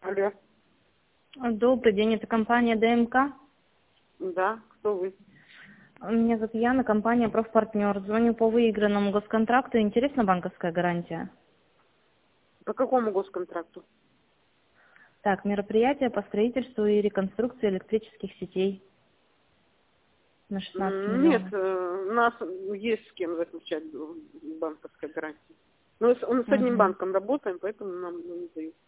Алло. Добрый день, это компания ДМК. Да, кто вы? Меня зовут Яна, компания «Профпартнер». Звоню по выигранному госконтракту. Интересна банковская гарантия? По какому госконтракту? Так, мероприятие по строительству и реконструкции электрических сетей на 16 Нет, миллионов. у нас есть с кем заключать банковская гарантия. Мы с одним Мгм. банком работаем, поэтому нам не дают.